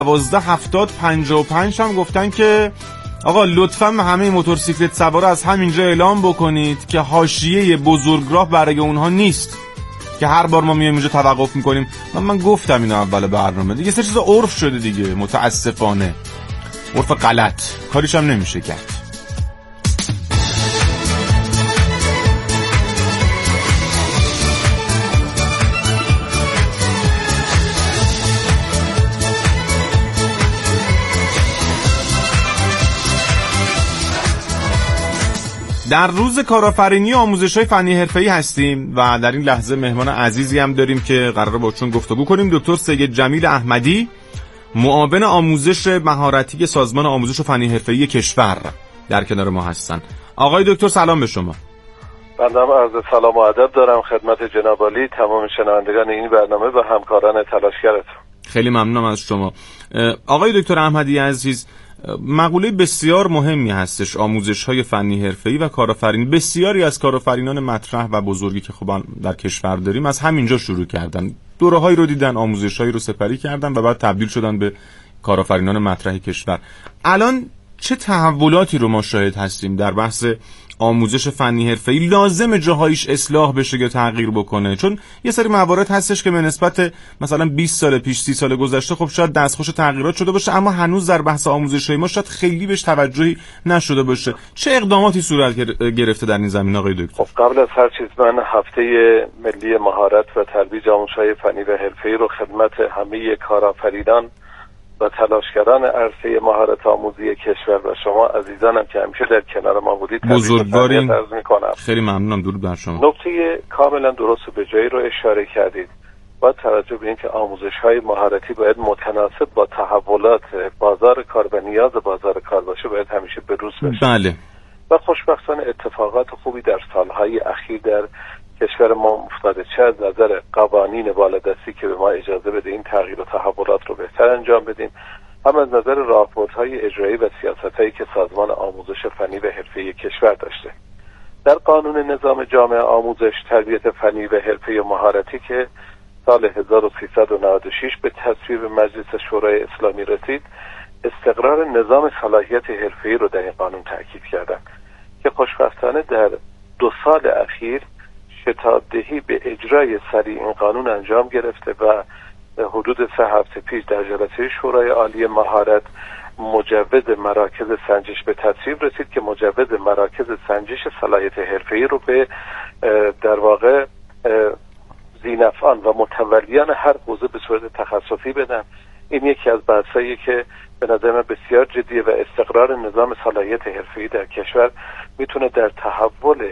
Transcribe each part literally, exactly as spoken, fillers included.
دوازده هفتاد پنجاه و پنج هم گفتن که آقا لطفاً همه موتورسیکلت سوارا از همینجا اعلام بکنید که حاشیه بزرگراه برای اونها نیست که هر بار ما میایم اینجا توقف میکنیم. من من گفتم اینو اول برنامه دیگه، سه چیز عرف شده دیگه، متاسفانه عرف غلط، کاریش هم نمیشه کرد. در روز کارآفرینی و آموزش‌های فنی حرفه‌ای هستیم و در این لحظه مهمان عزیزی هم داریم که قراره باهاشون گفتگو کنیم. دکتر سید جمیل احمدی، معاون آموزش مهارتی سازمان آموزش و فنی حرفه‌ای کشور در کنار ما هستن. آقای دکتر سلام به شما. بنده عرض سلام و ادب دارم خدمت جناب عالی، تمام شنوندگان این برنامه و همکاران تلاشگرتون. خیلی ممنونم از شما. آقای دکتر احمدی عزیز، مقوله بسیار مهمی هستش آموزش‌های فنی حرفه‌ای و کارآفرینی. بسیاری از کارآفرینان مطرح و بزرگی که خب در کشور داریم از همینجا شروع کردن، دوره‌هایی رو دیدن، آموزش‌هایی رو سپری کردن و بعد تبدیل شدن به کارآفرینان مطرح کشور. الان چه تحولاتی رو ما شاهد هستیم در بحث آموزش فنی حرفه‌ای؟ لازم جاهایش اصلاح بشه یا تغییر بکنه؟ چون یه سری موارد هستش که به نسبت مثلا بیست سال پیش، سی سال گذشته خب شاید دستخوش تغییرات شده باشه، اما هنوز در بحث آموزش‌های ما شاید خیلی بهش توجهی نشده باشه. چه اقداماتی صورت گرفته در این زمینه آقای دکتر؟ خب قبل از هر چیز من هفته ملی مهارت و ترویج آموزش‌های فنی و حرفه‌ای رو خدمت همه کارآفرینان و تلاشگران عرصه مهارت آموزی کشور و شما عزیزانم که همیشه در کنار ما بودید بزرگوارین عرض می‌کنم. خیلی ممنونم. درود بر شما. نکته کاملا درست و به جایی رو اشاره کردید. با توجه به اینکه آموزش‌های مهارتی باید متناسب با تحولات بازار کار و نیاز بازار کار باشه، باید همیشه به روز بشه. بله. و خوشبختانه اتفاقات خوبی در سالهای اخیر در کشور ما افتاده، چه از نظر قوانین بالادستی که به ما اجازه بده این تغییر و تحولات رو بهتر انجام بدیم، هم از نظر راهبردهای اجرایی و سیاستایی که سازمان آموزش فنی و حرفه‌ای کشور داشته. در قانون نظام جامع آموزش تربیت فنی و حرفه‌ای و مهارتی که سال هزار و سیصد و نود و شش به تصویب مجلس شورای اسلامی رسید، استقرار نظام صلاحیت حرفه‌ای رو در این قانون تاکید کردن که خوشبختانه در دو سال اخیر شتابدهی به اجرای سریع این قانون انجام گرفته و حدود سه هفته پیش در جلسه شورای عالی مهارت مجوز مراکز سنجش به تصویب رسید که مجوز مراکز سنجش صلاحیت حرفه‌ای رو به در واقع ذی‌نفعان و متولیان هر حوزه به صورت تخصصی بدن. این یکی از بحثایی که به نظر من بسیار جدیه و استقرار نظام صلاحیت حرفه‌ای در کشور میتونه در تحول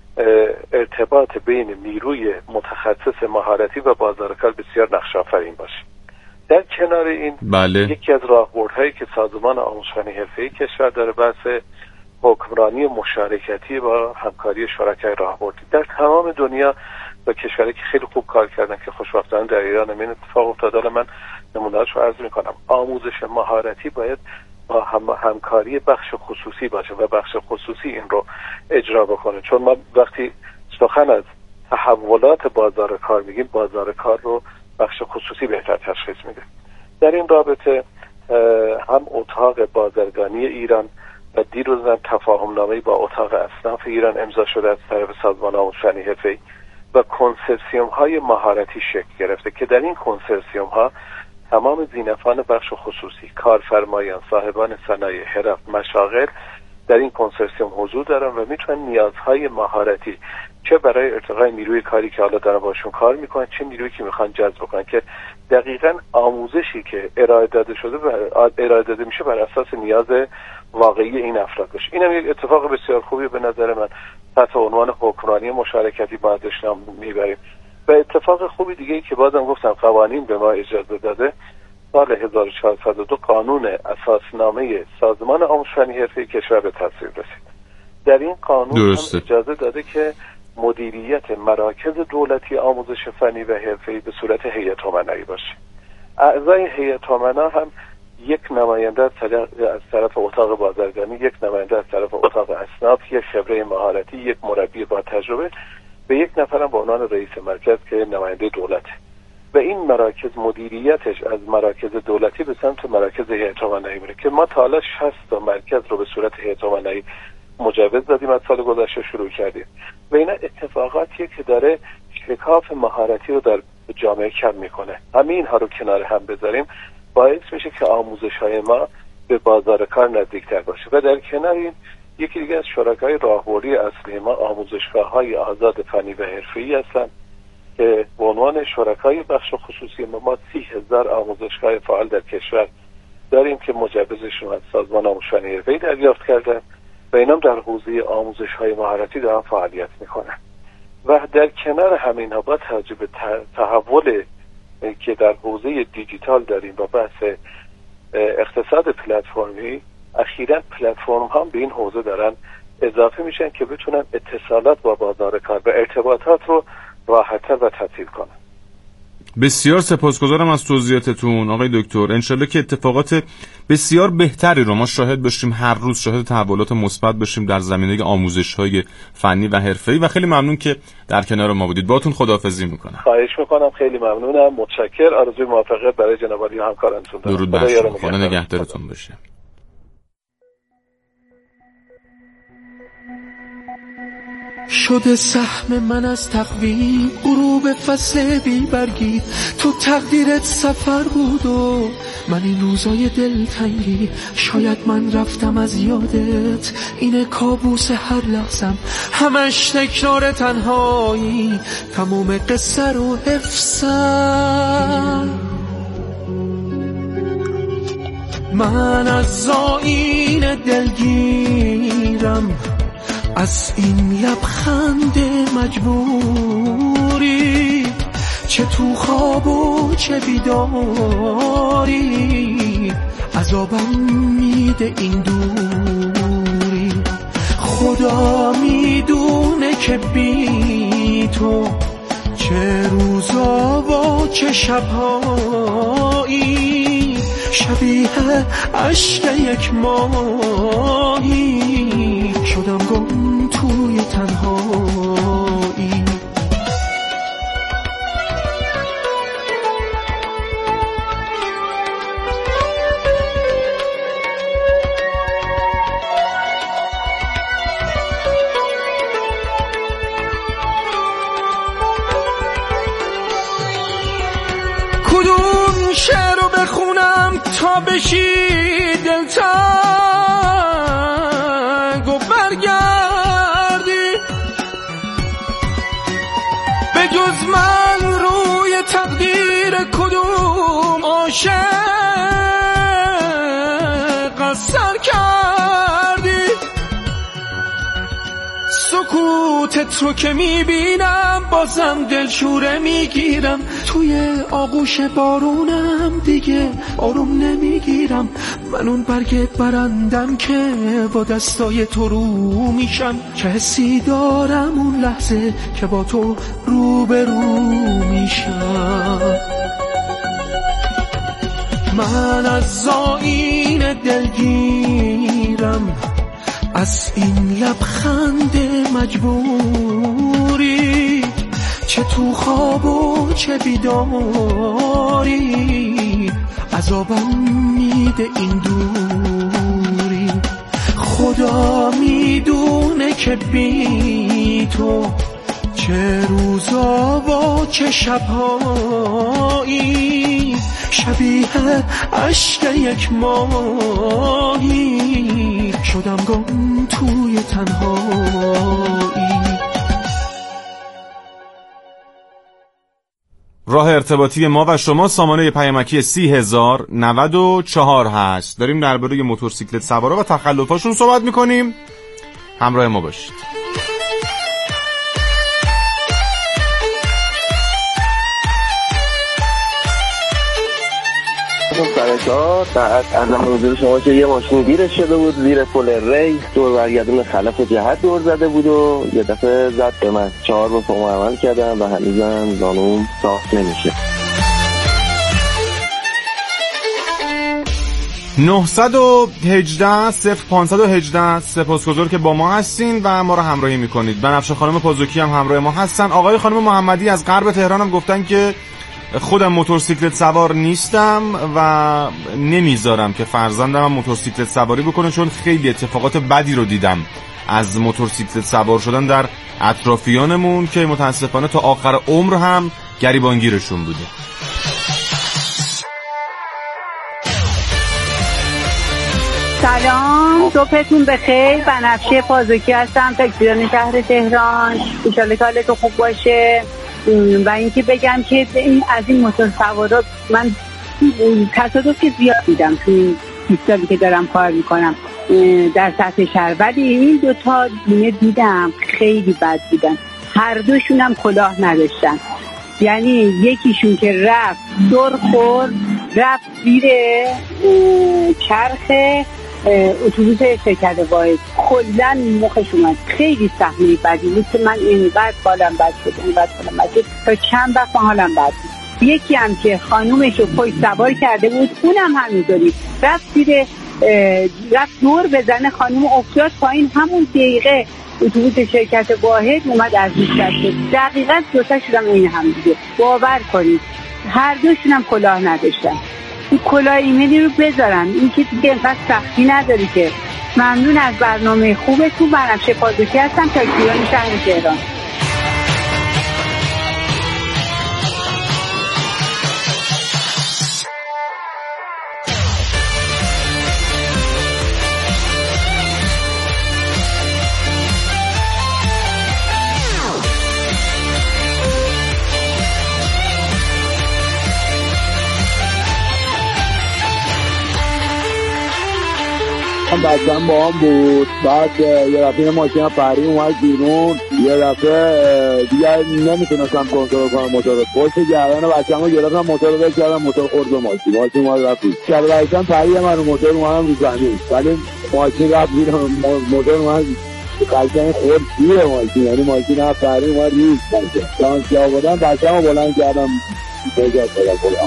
ارتباط بین نیروی متخصص مهارتی و بازار کار بسیار نقش آفرین باشه. در کنار این بله. یکی از راهبردهایی که سازمان آموزش فنی حرفه‌ای کشور داره بحث حکمرانی مشارکتی با همکاری شرکای راهبردی در تمام دنیا و کشوری که خیلی خوب کار کردن که خوشبختانه در ایران همین اتفاق افتاده. من نمونه‌اش رو عرض می‌کنم. آموزش مهارتی باید با هم همکاری بخش خصوصی باشه و بخش خصوصی این رو اجرا بکنه، چون ما وقتی سخن از تحولات بازار کار میگیم، بازار کار رو بخش خصوصی بهتر تشخیص میده. در این رابطه هم اتاق بازرگانی ایران و دیروز هم تفاهم نامه‌ای با اتاق اصناف ایران امضا شده از طرف سازمان آموزش فنی حرفه‌ای و کنسرسیوم های مهارتی شکل گرفته که در این کنسرسیوم ها تمام ذی‌نفعان بخش خصوصی، کارفرمایان، صاحبان صنایع، حرف، مشاغل در این کنسرسیوم حضور دارن و میتونن نیازهای مهارتی چه برای ارتقای نیروی کاری که حالا دارن باشون کار میکنن، چه نیرویی که میخوان جذب کنن که دقیقاً آموزشی که ارائه داده شده بر ارائه داده میشه بر اساس نیاز واقعی این افراد باشه. اینم یک اتفاق بسیار خوبی به نظر من تحت عنوان حکمرانی مشارکتی بعدش نام میبریم. و اتفاق خوبی دیگه ای که بازم گفتم قوانین به ما اجازه داده، سال هزار و چهارصد و دو قانون اساسنامه سازمان آموزش فنی حرفه‌ای کشور به تصویب رسید. در این قانون هم اجازه داده که مدیریت مراکز دولتی آموزش فنی و حرفه‌ای به صورت هیئت امنایی باشه. اعضای هیئت امنا هم یک نماینده از طرف اتاق بازرگانی، یک نماینده از طرف اتاق اصناف، یک خبره مهارتی، یک مربی با تجربه و یک نفرم به عنوان رئیس مرکز که نماینده دولته. و این مراکز مدیریتش از مراکز دولتی به سمت مراکز هیئت امنایی میره که ما تا حالا شصت تا مرکز رو به صورت هیئت امنایی مجوز دادیم، از سال گذشته شروع کردیم و اینا اتفاقاتیه که داره شکاف مهارتی رو در جامعه کم میکنه. همین اینها رو کنار هم بذاریم باعث میشه که آموزش های ما به بازار کار نزدیکتر باشه و در کنار این یکی دیگه از شرکای راهبردی اصلی ما آموزشگاه های آزاد فنی و حرفه‌ای هستن که به عنوان شرکای بخش خصوصی ما ما سی هزار آموزشگاه فعال در کشور داریم که مجوزشون از سازمان آموزش فنی حرفه‌ای دریافت کردن و اینا در حوزه آموزش های مهارتی دارن فعالیت میکنن. و در کنار همین ها با توجه به تحول که در حوزه دیجیتال داریم با بحث اقتصاد پلتفرمی، اخیراً پلتفرم ها به این حوزه دارن اضافه میشن که بتونن اتصالات با بازار کار و ارتباطات رو راحت‌تر و تسهیل کنن. بسیار سپاسگزارم از توضیحاتتون آقای دکتر. انشالله که اتفاقات بسیار بهتری رو ما شاهد باشیم، هر روز شاهد تحولات مثبت باشیم در زمینه آموزش‌های فنی و حرفه‌ای و خیلی ممنون که در کنار ما بودید. باهاتون خداحافظی میکنم. خواهش میکنم، خیلی ممنونم، متشکرم. آرزوی موفقیت برای جناب عالی و همکارانتون دارم. درود بر شما. خدا نگهدارتون باشه. شده سهم من از تقویم غروب فصل بی برگی، تو تقدیرت سفر بود و من این روزای دلتنگی، شاید من رفتم از یادت، اینه کابوس هر لحظم، همش تکرار تنهایی، تموم قصه رو حفظم. من از زائین دلگیرم، از این لبخند مجبوری، چه تو خواب و چه بیداری، عذابم میده این دوری. خدا میدونه که بی تو چه روزا و چه شبهایی، شبیه عشق یک ماهی، شدم گم توی تنهایی. کدوم شعر رو بخونم تا بشی دلتنگ و برگردی، به جز من روی تقدیر کدوم عاشق اثر کردی. سکوتت رو که میبینم بازم دلشوره میگیرم، توی آغوش بارونم دیگه آروم نمیگیرم، من اون برگ برندم که با دستای تو رو میشم، چه حسی دارم اون لحظه که با تو رو به رو میشم. من از زائین دلگیرم، از این لبخند مجبوری، چه تو خواب و چه بیداری، عذابم میده این دوری. خدا میدونه که بی تو چه روزا و چه شبهایی، شبیه عشق یک ماهی، شدم گم توی تنهایی. راه ارتباطی ما و شما سامانه پیامکی سی هزار نود و چهار هست. داریم درباره موتورسیکلت سوارا و تخلفاشون صحبت میکنیم. همراه ما باشید. سرکار بعد از حضور شما که یه ماشین گیرش شده بود زیر پل ری، دور برگردون خلف جهت دور زده بود و یه دفعه زد به من، چهار با پامو عمل کردم و هنوزم زانوم صاف نمیشه. نه یک هشت صفر پانصد و هجده سپاسگزار که با ما هستین و ما رو همراهی میکنید. بنفشه خانم پازوکی هم همراه ما هستن. آقای خانم محمدی از غرب تهران هم گفتن که خودم موتورسیکلت سوار نیستم و نمیذارم که فرزندم هم موتورسیکلت سواری بکنه، چون خیلی اتفاقات بدی رو دیدم از موتورسیکلت سوار شدن در اطرافیانمون که متاسفانه تا آخر عمر هم گریبانگیرشون بوده. سلام، صبحتون بخیر. بنفشه پازوکی هستم، تاکسیدان شهر تهران. انشالله که حالتون خوب باشه. و اینکه بگم که این از این موتور سوارا من تصادف که زیاد دیدم تو این بیست سالی که دارم کار میکنم در سطح شهر، ولی این دوتا دونه دیدم خیلی بد بودن. هر دوشون هم کلاه نداشتن. یعنی یکیشون که رفت دور خورد، رفت زیر چرخ اتوبوس شرکت واحد، کلا مخش اومد. خیلی صحنه بدی بود که من اینقدر حالم بد شد، اینقدر حالم بد شد تا چند وقت حالم بد بود. یکی هم که خانومش رو پشت سوار کرده بود، اونم همینطوری رفت زیر رفت دور بزنه، خانوم افتاد پایین. همون دقیقه اتوبوس شرکت واحد اومد از ایستاد شد. دقیقاً دوتا شدم این هم دیگه. باور کنید هر دوشون هم کلاه نداشتن. این کلاه ایمنی رو بذارن، این که دیگه اینقدر سختی نداری که. ممنون از برنامه خوبتون. بنفشه پازوکی هستم، تاکسیدان شهر تهران. بچه‌م با هم بود، بعد یه دفعه ماشین پری اومد بیرون، یه دفعه دیگه نمیتونستم کنترل کنم موتور رو، پشت گردن بچه‌مو گرفتم، موتور رو ول کردم، موتور خورد به ماشین، ماشین اومد رفت. شب بعدش پری من رو موتور اومدم رو زمین، ولی ماشین رفت بیرون، موتور اومد قشنگ خورد زیر ماشین، یعنی ماشین هم پری اومد ریز کرد. شانسی آوردم بچه‌مو بلند کردم نجات دادم.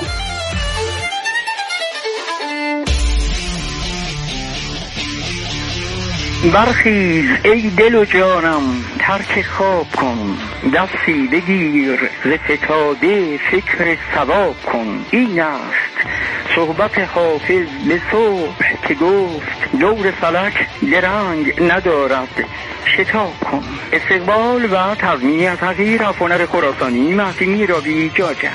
برخیز ای دل و جانم، ترک خواب کن، دستی بگیر ز فتاده فکر ثواب کن. این است صحبت حافظ به صبح که گفت دور فلک درنگ ندارد، شتاب کن. استقبال و تضمین از حقیر افغانر خراسانی محسینی رابی جاجر.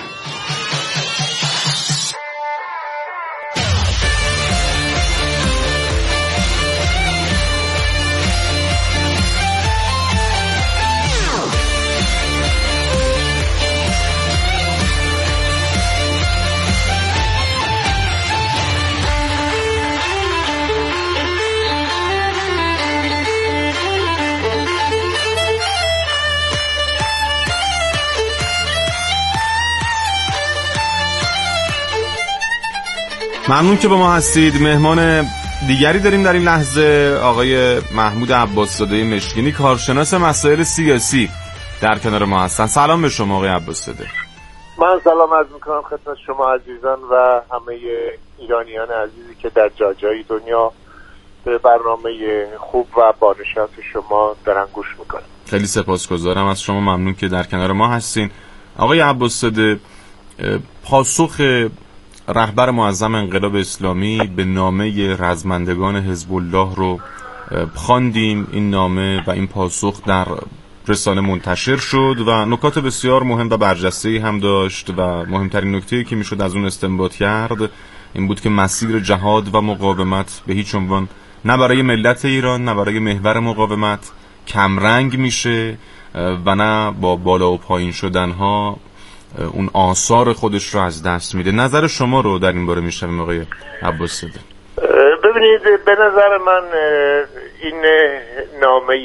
ممنون که با ما هستید. مهمان دیگری داریم در این لحظه، آقای محمود عباس‌زاده مشکینی، کارشناس مسائل سیاسی در کنار ما هستن. سلام به شما آقای عباس‌زاده. من سلام عرض میکنم خدمت شما عزیزان و همه ایرانیان عزیزی که در جای جای دنیا به برنامه خوب و بانشات شما دارن گوش میکنن. خیلی سپاسگزارم از شما، ممنون که در کنار ما هستین. آقای عباس‌زاده، پاسخ رهبر معظم انقلاب اسلامی به نامه رزمندگان حزب الله رو خواندیم. این نامه و این پاسخ در رسانه منتشر شد و نکات بسیار مهم و برجسته‌ای هم داشت و مهمترین نکته‌ای که میشد از اون استنباط کرد این بود که مسیر جهاد و مقاومت به هیچ عنوان نه برای ملت ایران نه برای محور مقاومت کمرنگ میشه و نه با بالا و پایین شدنها اون آثار خودش رو از دست میده. نظر شما رو در این باره میشنویم آقای عباس‌زاده. ببینید، به نظر من این نامه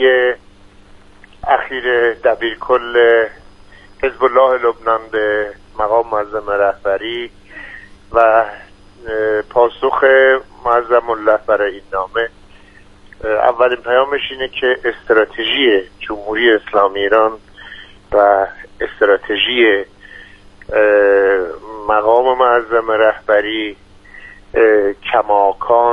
اخیر دبیرکل حزب الله لبنان به مقام معظم رهبری و پاسخ معظم الله برای این نامه، اولین پیامش اینه که استراتژی جمهوری اسلامی ایران و استراتژی مقام معظم رهبری کماکان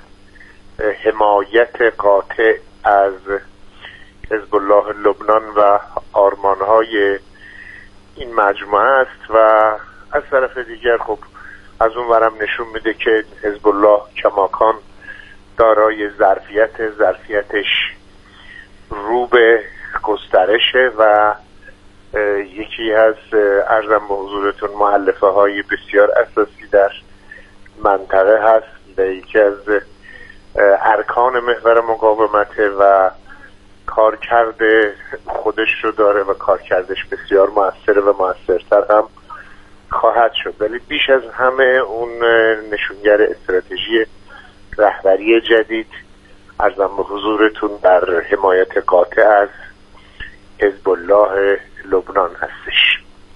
حمایت قاطع از حزب الله لبنان و آرمانهای این مجموعه است و از طرف دیگر خب از اون ورم نشون میده که حزب الله کماکان دارای ظرفیت ظرفیتش رو به گسترشه و یکی از عرضم به حضورتون مؤلفه های بسیار اساسی در منطقه هست و یکی از ارکان محور مقاومته و کارکرد خودش رو داره و کارکردش بسیار موثره و موثرتر هم خواهد شد. ولی بیش از همه اون نشونگر استراتژی رهبری جدید عرضم به حضورتون در حمایت قاطع از حزب الله لبنان هستش.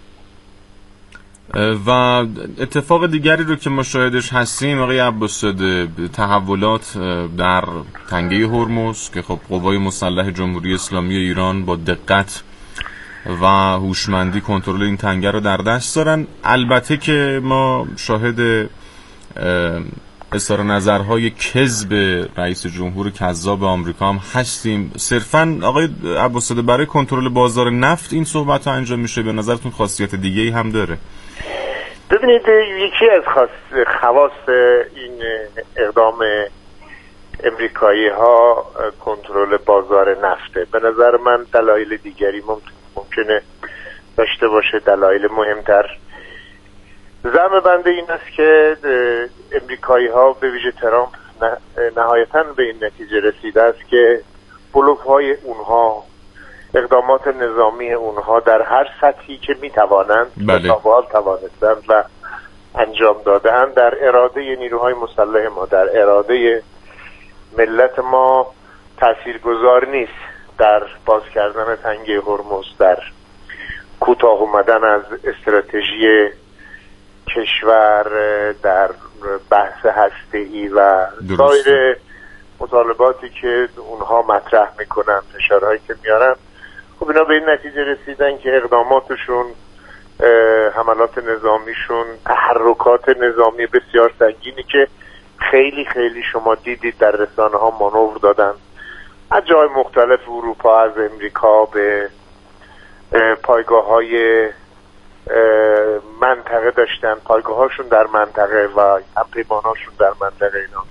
و اتفاق دیگری رو که ما شاهدش هستیم آقای عباس‌زاده، تحولات در تنگه هرمز که خب قوای مسلح جمهوری اسلامی ایران با دقت و هوشمندی کنترل این تنگه رو در دست دارن. البته که ما شاهد اظهار نظرهای کذب رئیس جمهور کذاب آمریکا هم هستیم. صرفاً آقای عباس‌زاده برای کنترل بازار نفت این صحبت ها انجام میشه؟ به نظرتون خاصیت دیگه ای هم داره؟ ببینید یکی از خواص این اقدام امریکایی ها کنترل بازار نفته. به نظر من دلایل دیگری ممکنه داشته باشه، دلایل مهمتر. زعم بنده این است که امریکایی ها به ویژه ترامپ نهایتاً به این نتیجه رسیده است که بلوک های اونها، اقدامات نظامی اونها در هر سطحی که میتوانند بله. تا به حال توانستند و انجام داده‌اند در اراده نیروهای مسلح ما، در اراده ملت ما تاثیرگذار نیست در باز کردن تنگه هرمز، در کوتاه اومدن از استراتژی کشور، در بحث هسته‌ای و سایر مطالباتی که اونها مطرح میکنن، اشارهایی که میارن. خب اینا به این نتیجه رسیدن که اقداماتشون، حملات نظامیشون، تحرکات نظامی بسیار سنگینی که خیلی خیلی شما دیدید در رسانه ها مانور دادن از جای مختلف اروپا، از امریکا به پایگاه های منطقه داشتن، پایگاه هاشون در منطقه و هم پیماناشون در منطقه اینا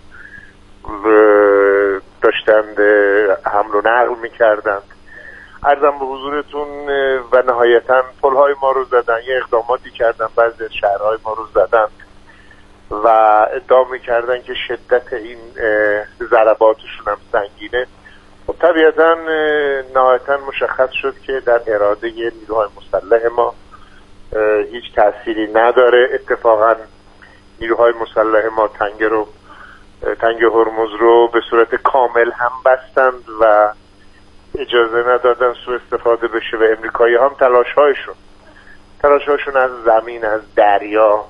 داشتند حمل و نقل میکردند. عرضم به حضورتون و نهایتا پلهای ما رو زدن، یه اقداماتی کردن، بعضی از شهرهای ما رو زدن و ادعا میکردن که شدت این ضرباتشون هم سنگینه. خب طبیعتا نهایتا مشخص شد که در اراده نیروهای مسلح ما هیچ تأثیری نداره. اتفاقا نیروهای مسلح ما تنگه رو تنگه هرمز رو به صورت کامل هم بستند و اجازه ندادن سوء استفاده بشه و امریکایی هم تلاش هایشون تلاش هاشون از زمین، از دریا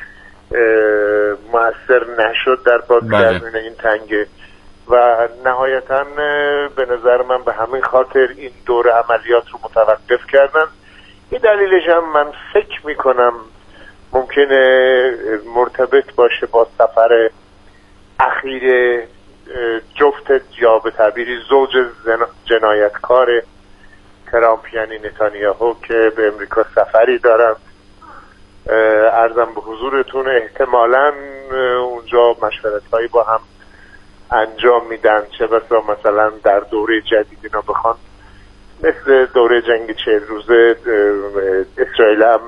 مؤثر نشد در بازگردوندن این تنگه و نهایتا به نظر من به همین خاطر این دور عملیات رو متوقف کردن. این دلیلش هم من فکر میکنم ممکنه مرتبط باشه با سفر اخیر جفت یا به تعبیری زوج جنایتکار ترامپ یعنی نتانیاهو که به امریکا سفری دارند. عرضم به حضورتون احتمالاً اونجا مشورت‌هایی با هم انجام میدن، چه بسا مثلا در دوره جدید اینا بخوان مثل دوره جنگ چهل روزه اسرائیل هم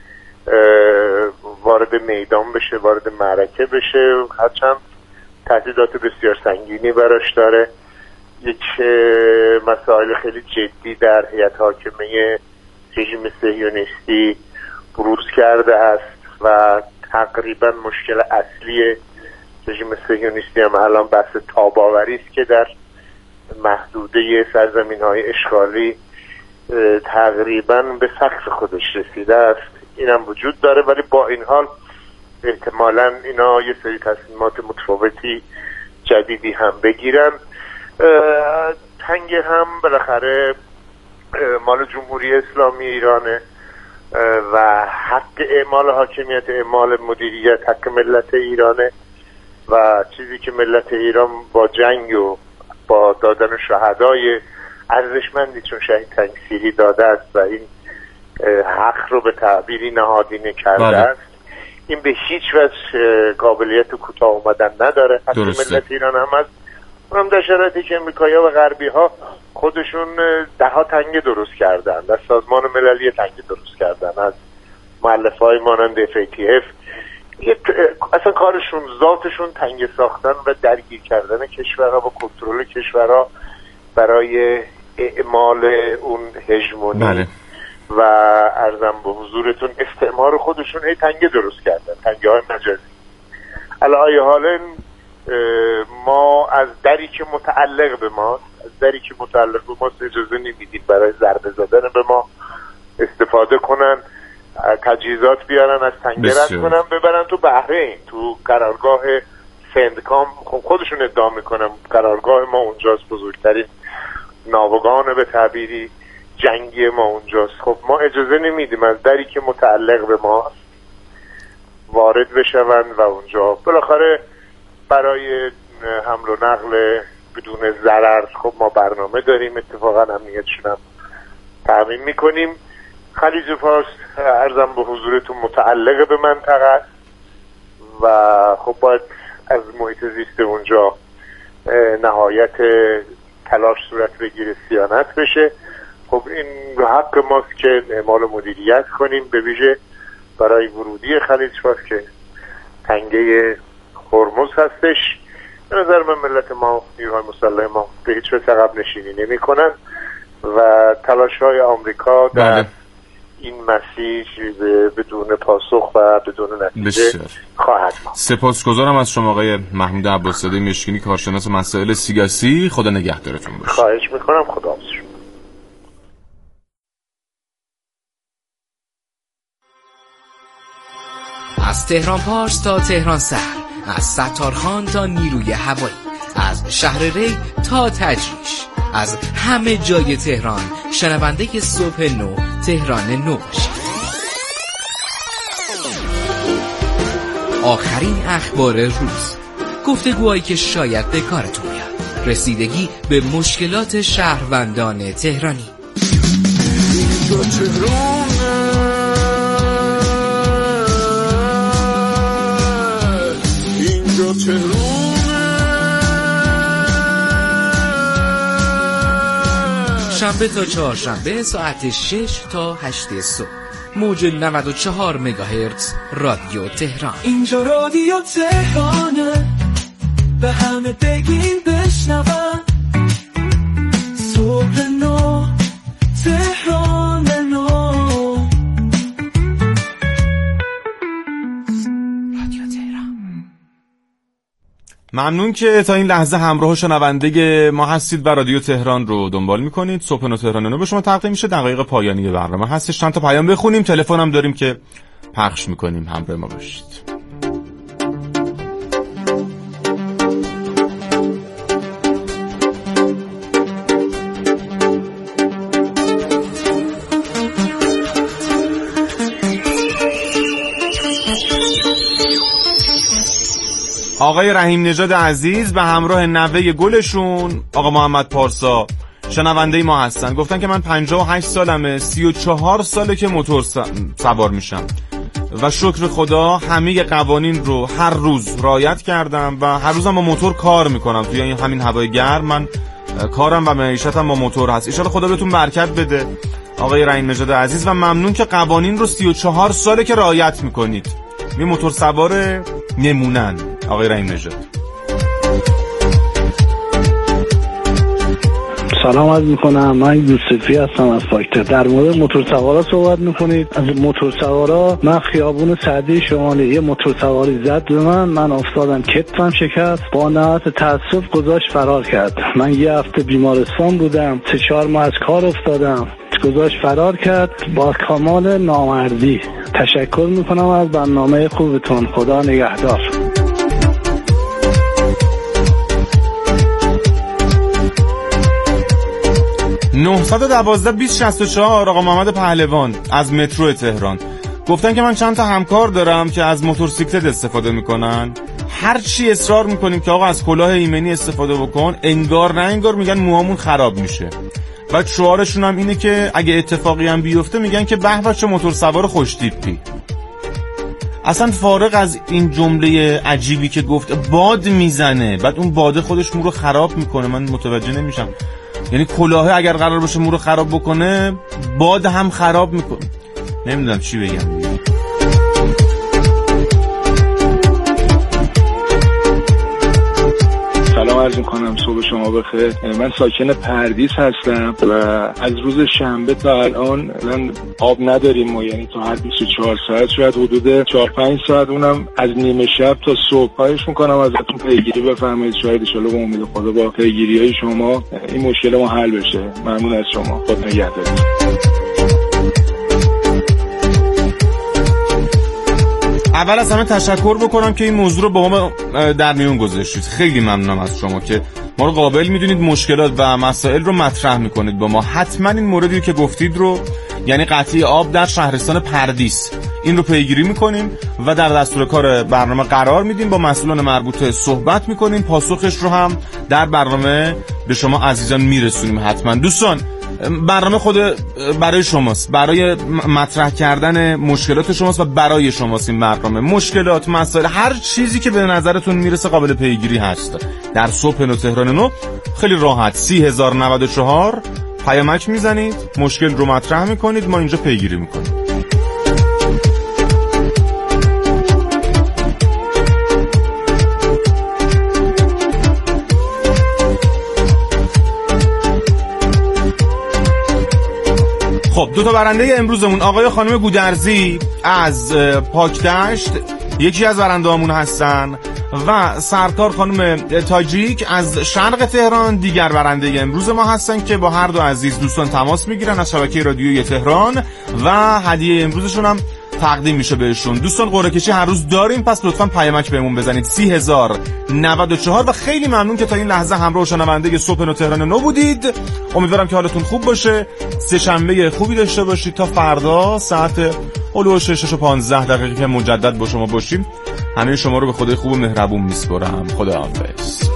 وارد میدان بشه، وارد معرکه بشه، هرچند تهدیدات بسیار سنگینی براش داره. یک مسائل خیلی جدی در هیئت حاکمه رژیم صهیونیستی بروز کرده است و تقریبا مشکل اصلی رژیم صهیونیستی هم الان بحث تاباوری است که در محدوده سرزمین‌های اشغالی تقریبا به سقف خودش رسیده است. اینم وجود داره، ولی با این حال احتمالاً اینا یه سری تصمیمات متفاوتی جدیدی هم بگیرن. تنگ هم بالاخره مال جمهوری اسلامی ایرانه و حق اعمال حاکمیت، اعمال مدیریت حق ملت ایرانه و چیزی که ملت ایران با جنگ و با دادن شهدای ارزشمندی چون شهید تنگسیری داده است و این حق رو به تعبیری نهادینه کرده است. این به هیچ وجه قابلیت کوتاه اومدن نداره. حتی ملت ایران هم از اونم در شرایطی که امریکایی‌ها و غربی‌ها خودشون ده ها تنگه درست کردن، در سازمان مللی تنگه درست کردن، از مؤلفه‌های مانند اف ای تی اف اصلا کارشون ذاتشون تنگه ساختن و درگیر کردن کشورها و کنترل کشورها برای اعمال اون هژمونی. بله. و عرضم به حضورتون استعمار خودشون هی تنگه درست کردن، تنگه های مجازی. علی حال ما از دری که متعلق به ماست از دری که متعلق به ماست اجازه نمیدیم برای ضربه زدن به ما استفاده کنن، تجهیزات بیارن، از تنگه رد کنن ببرن تو بحرین، تو قرارگاه سندکام. خب خودشون ادعا میکنن قرارگاه ما اونجاست، بزرگترین ناوگان به تعبیری جنگی ما اونجاست. خب ما اجازه نمیدیم از دری که متعلق به ماست وارد بشون و اونجا بالاخره برای حمل و نقل بدون ضرر خب ما برنامه داریم، اتفاقا امنیتشون هم تامین میکنیم. خلیج فارس عرضم به حضورتون متعلق به منطقه است و خب باید از محیط زیست اونجا نهایت تلاش صورت بگیره، صیانت بشه. خب این حق ماست که اعمال مدیریت کنیم، به ویژه برای ورودی خلیج فارس که تنگه هرمز هستش. به نظر من ملت ما، نیروهای مسلح ما به هیچ وجه عقب نشینی نمی کنن و تلاش های آمریکا در بله. این مسیر بدون پاسخ و بدون نتیجه خواهد ماند. سپاسگزارم از شما آقای محمود عباسزاده مشکینی، کارشناس مسائل سیاسی. خدا نگهدارتون باشه. خواهش میکنم. خدا حافظ. از تهران پارس تا تهران سهر، از ستارخان تا نیروی هوایی، از شهر ری تا تجریش، از همه جای تهران شنونده که صبح نو تهران نو باشید. آخرین اخبار روز، گفتگوهایی که شاید به کارتون بیاد، رسیدگی به مشکلات شهروندان تهرانی. شنبه تا چهارشنبه ساعت شش تا هشت صبح، موج نود و چهار مگاهرتز رادیو تهران. اینجا رادیو تهرانه، به همه بگین بشنون. صبح نو تهران نو. رادیو تهران. ممنون که تا این لحظه همراه شنونده ما هستید و رادیو تهران رو دنبال میکنید. صبح نو تهران نو به شما تقدیم میشه. دقایق پایانی برنامه هستش. چند تا پیام بخونیم، تلفن هم داریم که پخش میکنیم. همراه ما باشید. آقای رحیم نژاد عزیز به همراه نوه گلشون آقا محمد پارسا شنونده ما هستن. گفتن که من پنجاه و هشت سالمه، سی و چهار ساله که موتور سوار میشم و شکر خدا همه قوانین رو هر روز رعایت کردم و هر روزم با موتور کار میکنم. توی این همین هوای گرم من کارم و معیشتم با موتور هست. ان شاءالله خدا بهتون برکت بده آقای رحیم نژاد عزیز و ممنون که قوانین رو سی و چهار ساله که رعایت میکنید. می موتور سوار نمونن آقای رحیم نژاد. سلام عرض میکنم، من یوسفی هستم از فاکتور. در مورد موتور سوارا صحبت میکنید. از موتور سوارا، من خیابون سعدی شمالی یه موتور سواری زد به من، من افتادم، کتفم شکست، با نهایت تاسف گذاشت فرار کرد. من یه هفته بیمارستان بودم، سه چهار ماه از کار افتادم، گذاشت فرار کرد با کمال نامردی. تشکر میکنم از برنامه خوبتون. خدا نگهدار. نه یک دو بیست شصت و چهار آقا محمد پهلوان از مترو تهران گفتن که من چند تا همکار دارم که از موتورسیکلت استفاده میکنن. هر چی اصرار میکنیم که آقا از کلاه ایمنی استفاده بکن، انگار نه انگار میگن موهامون خراب میشه. بعد شعارشون هم اینه که اگه اتفاقی هم بیفته میگن که به به چه موتور سوار خوش تیپی. اصلا فارغ از این جمله عجیبی که گفت باد میزنه، بعد اون باده خودش مو رو خراب میکنه، من متوجه نمیشم. یعنی کلاهه اگر قرار باشه مو رو خراب بکنه، باد هم خراب میکنه. نمیدونم چی بگم. سلام عرض می‌کنم، صبح شما بخیر. من ساکن پردیس هستم و از روز شنبه تا الان من آب نداریم و یعنی تا هر بیست و چهار ساعت شاید حدود چهار پنج ساعت، اونم از نیمه شب تا صبح. خواهش می‌کنم ازتون پیگیری بفرمایید، شاید ان شاءالله با امید خدا با پیگیری‌های شما این مشکل ما حل بشه. ممنون از شما، خدا نگهدار. اول از همه تشکر بکنم که این موضوع رو با ما در میون گذاشتید. خیلی ممنونم از شما که ما رو قابل میدونید، مشکلات و مسائل رو مطرح میکنید با ما. حتما این موردی که گفتید رو، یعنی قطعی آب در شهرستان پردیس، این رو پیگیری میکنیم و در دستور کار برنامه قرار میدیم، با مسئولان مربوطه صحبت میکنیم، پاسخش رو هم در برنامه به شما عزیزان میرسونیم. حتما دوستان، برنامه خود برای شماست، برای مطرح کردن مشکلات شماست و برای شماست. این برنامه مشکلات، مسائل، هر چیزی که به نظرتون میرسه قابل پیگیری هست. در صبح نو تهران نو خیلی راحت سی هزار و نود و چهار پیامک میزنید، مشکل رو مطرح میکنید، ما اینجا پیگیری میکنیم. خب دو تا برنده امروزمون، آقای خانم گودرزی از پاکدشت یکی از برنده هامون هستن و سرکار خانم تاجیک از شرق تهران دیگر برنده امروز ما هستن که با هر دو عزیز دوستان تماس میگیرن از شبکه رادیویی تهران و هدیه امروزشون هم تقدیم میشه بهشون. دوستان قرعه کشی هر روز داریم، پس لطفاً پیامک بهمون بزنید سی هزار و نود و چهار و خیلی ممنون که تا این لحظه همراه شنونده صبح نو تهران نو بودید. امیدوارم که حالتون خوب باشه، سه شنبه خوبی داشته باشید. تا فردا ساعت هلوش شش و پانزده دقیقه که مجدد با شما باشیم. همه شما رو به خدای خوب و مهربون میسپارم. خداحافظ.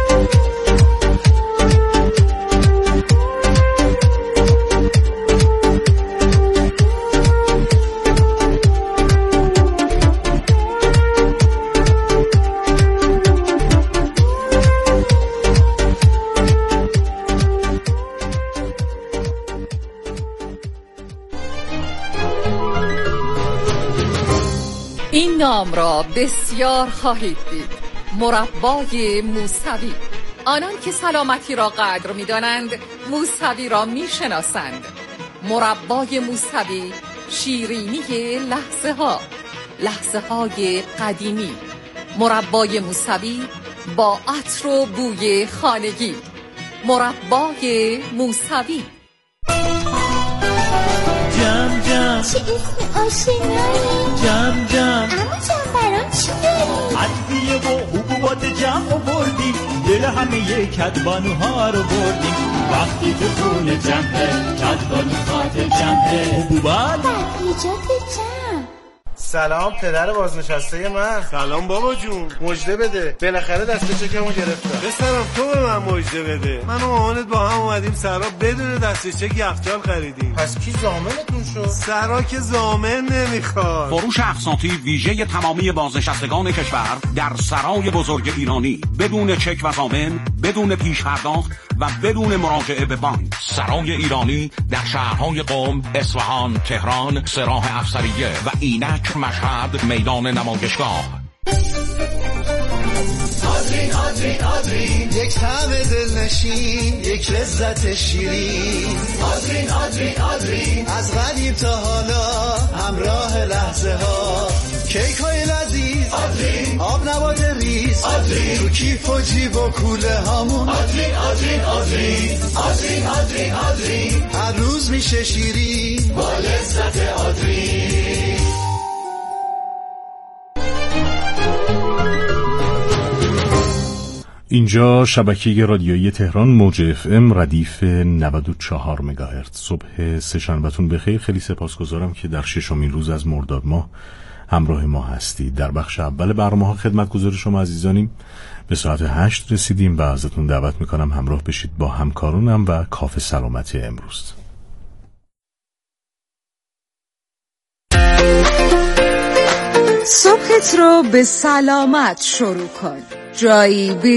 این نام را بسیار خواهید دید، مربای موسوی. آنان که سلامتی را قدر می دانند موسوی را می شناسند. مربای موسوی، شیرینی لحظه ها، لحظه های قدیمی. مربای موسوی با عطر و بوی خانگی. مربای موسوی. جم جم چه اسم آشنایی، جم جم اما جم برام چی داری؟ ادویه و حبوبات جمع آوردیم، دل همه کدبانوها رو بردیم. وقتی تو خونه جمعه، کدبانو خاطر جمعه. حبوبات بقیجات جمع. سلام پدر بازنشسته من. سلام بابا جون، مژده بده، بالاخره دست چکمو گرفتم. پسرم تو به من مژده بده. من و مامانت با هم اومدیم سرا بدون دست چک یخچال خریدیم. پس کی ضامنتون شد؟ سرا که ضامن نمیخواد. فروش اقساطی ویژه تمامی بازنشستگان کشور در سرای بزرگ ایرانی، بدون چک و ضامن، بدون پیش پرداخت و بدون مراجعه به بانک. سرای ایرانی در شهرهای قم، اصفهان، تهران، سراح افسریه و اینک، مشهد، میدان نمایشگاه. آدرین آدرین آدرین، یک طعم دلنشین، یک لذت شیرین. آدرین آدرین آدرین، از قدیم تا حالا همراه لحظه ها. کیک های لذیذ آدرین، آب نبات ریز آدرین، تو کیف و جیب و کوله هامون. آدرین آدرین آدرین آدرین آدرین آدرین، هر روز میشه شیرین با لذت آدرین. اینجا شبکه رادیویی تهران موج اف ام ردیف نود و چهار مگاهرتز. صبح سه‌شنبه‌تون بخیر. خیلی سپاسگزارم که در ششمین روز از مرداد ماه همراه ما هستید. در بخش اول برنامه ها خدمتگزار شما عزیزانیم. به ساعت هشت رسیدیم و ازتون دعوت میکنم همراه بشید با همکارونم و کاف سلامتی امروز. صبحت رو به سلامت شروع کن. جایی